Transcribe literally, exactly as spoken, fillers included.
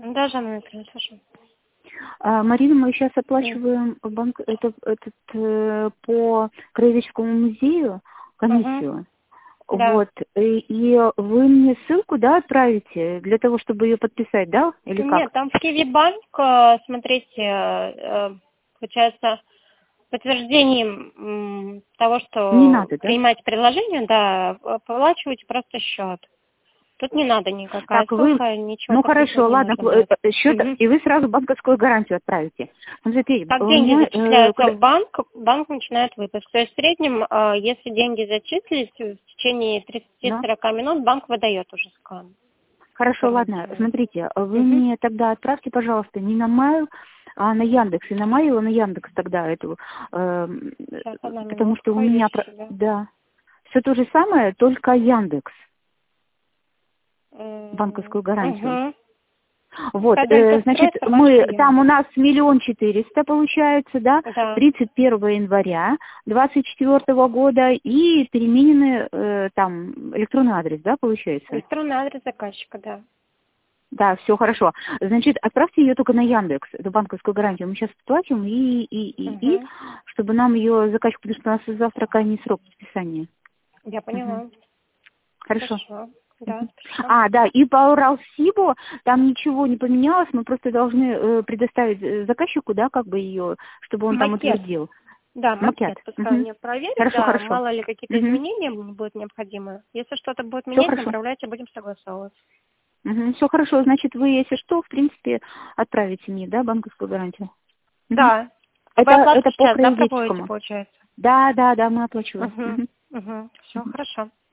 Да, Жанна Викторовна, слушаю. А, Марина, мы сейчас оплачиваем банк, это, этот, э, по Краеведческому музею комиссию. Угу. Да. Вот. И, и вы мне ссылку, да, отправите для того, чтобы ее подписать, да? Или как? Нет, там в Киевбанк, э, смотрите, э, получается, подтверждением м, того, что Не надо, да? принимаете предложение, да, оплачиваете просто счет. Тут не надо никакая Так, вы... ссылка, ничего Ну подписывать хорошо, не ладно, нужно будет. э, счет, Угу. и вы сразу банковскую гарантию отправите. Смотрите, Как у деньги меня... Э, зачисляются куда... в банк, банк начинает выпуск. То есть в среднем, э, если деньги зачислились, в течение Ну, тридцати-сорока минут банк выдает уже скан. хорошо, ладно, Гарантийный. смотрите, вы Угу. мне тогда отправьте, пожалуйста, не на Mail, а на Яндекс. И на Mail, а на Яндекс тогда эту, э, Сейчас, одна потому что у минутка, я меня... про- себя. Да. Все то же самое, только Яндекс, банковскую гарантию. Угу. Вот, Кадалька э, значит, строится, мы, башня там у Яндекс. нас миллион четыреста получается, да, Да. тридцать первого января двадцать четвёртого года и переменены э, там электронный адрес, да, получается? Электронный адрес заказчика, да. Да, все хорошо. Значит, отправьте ее только на Яндекс, эту банковскую гарантию. Мы сейчас платим и, и, и, и, Угу. чтобы нам ее заказчик, потому что у нас завтра крайний срок подписания. Я Мгм. поняла. Хорошо. Хорошо. Да, Мгм. спасибо. А, да, и по Уралсибу там ничего не поменялось, мы просто должны э, предоставить э, заказчику, да, как бы ее, чтобы он там Макет. утвердил. Да, Макет. макет. Пускай Мгм. мне проверит, Хорошо, да, хорошо. мало ли какие-то изменения будут необходимы. Если что-то будет Все менять, хорошо. направляйте, будем согласовывать. Все хорошо. Значит, вы, если что, в принципе, отправите мне, да, банковскую гарантию. Мгм. Да. Вы Это, оплату это по сейчас завтра будете, краеведческому. получается? Да, да, да, мы оплачиваем. Угу. Мгм. Угу. Все, хорошо.